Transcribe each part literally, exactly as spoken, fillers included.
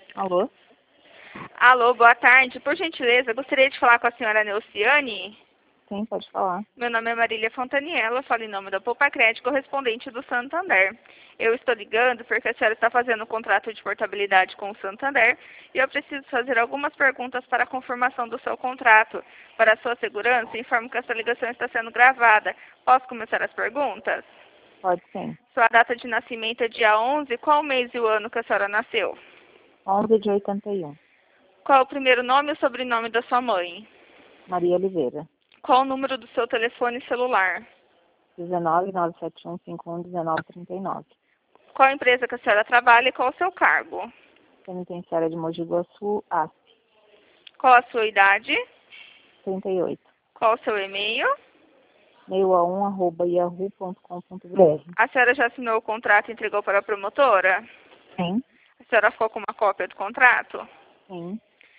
Alô? Alô, boa tarde. Por gentileza, gostaria de falar com a senhora Neuciane. Sim, pode falar. Meu nome é Marília Fontaniela, falo em nome da Poupa Crédito, correspondente do Santander. Eu estou ligando porque a senhora está fazendo um contrato de portabilidade com o Santander e eu preciso fazer algumas perguntas para a confirmação do seu contrato. Para a sua segurança, informo que essa ligação está sendo gravada. Posso começar as perguntas? Pode sim. Sua data de nascimento é dia onze. Qual o mês e o ano que a senhora nasceu? onze de oitenta e um. Qual o primeiro nome e o sobrenome da sua mãe? Maria Oliveira. Qual o número do seu telefone celular? dezenove, nove sete um, cinco um, dezenove, trinta e nove. Qual a empresa que a senhora trabalha e qual o seu cargo? Penitenciária de Mogi Guaçu, A S P. Qual a sua idade? trinta e oito. Qual o seu e-mail? meio a um, arroba yahoo ponto com ponto br. A senhora já assinou o contrato e entregou para a promotora? Sim. A senhora ficou com uma cópia do contrato? Sim.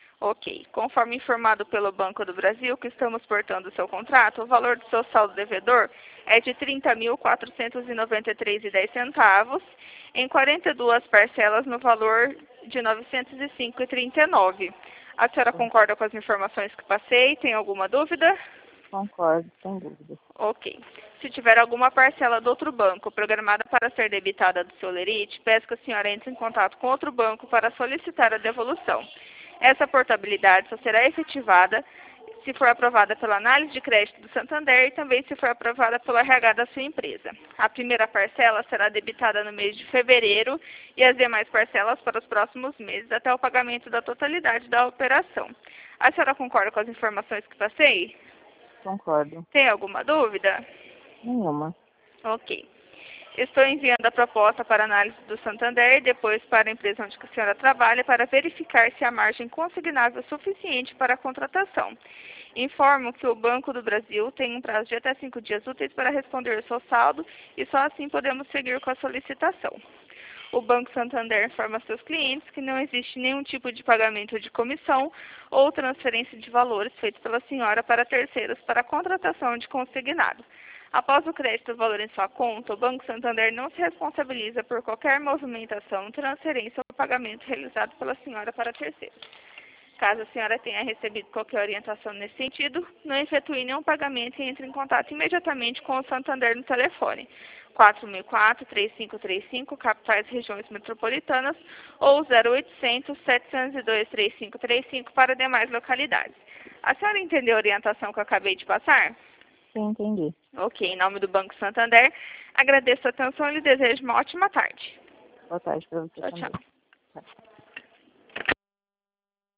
Ok. Conforme informado pelo Banco do Brasil que estamos portando o seu contrato, o valor do seu saldo devedor é de trinta mil quatrocentos e noventa e três reais e dez centavos em quarenta e duas parcelas no valor de novecentos e cinco reais e trinta e nove centavos. A senhora concorda com as informações que passei? Tem alguma dúvida? Concordo, sem dúvida. Ok. Se tiver alguma parcela do outro banco programada para ser debitada do seu lerite, peço que a senhora entre em contato com outro banco para solicitar a devolução. Essa portabilidade só será efetivada se for aprovada pela análise de crédito do Santander e também se for aprovada pelo R H da sua empresa. A primeira parcela será debitada no mês de fevereiro e as demais parcelas para os próximos meses até o pagamento da totalidade da operação. A senhora concorda com as informações que passei? Concordo. Tem alguma dúvida? Nenhuma. Ok. Estou enviando a proposta para análise do Santander e depois para a empresa onde a senhora trabalha para verificar se há margem consignável suficiente para a contratação. Informo que o Banco do Brasil tem um prazo de até cinco dias úteis para responder o seu saldo e só assim podemos seguir com a solicitação. O Banco Santander informa seus clientes que não existe nenhum tipo de pagamento de comissão ou transferência de valores feito pela senhora para terceiros para a contratação de consignado. Após o crédito do valor em sua conta, o Banco Santander não se responsabiliza por qualquer movimentação, transferência ou pagamento realizado pela senhora para terceiros. Caso a senhora tenha recebido qualquer orientação nesse sentido, não efetue nenhum pagamento e entre em contato imediatamente com o Santander no telefone quatro mil e quatro, três cinco três cinco, capitais e regiões metropolitanas, ou zero oitocentos, setecentos e dois, três cinco três cinco para demais localidades. A senhora entendeu a orientação que eu acabei de passar? Sim, entendi. Ok, em nome do Banco Santander, agradeço a atenção e lhe desejo uma ótima tarde. Boa tarde para você Tchau, também. tchau.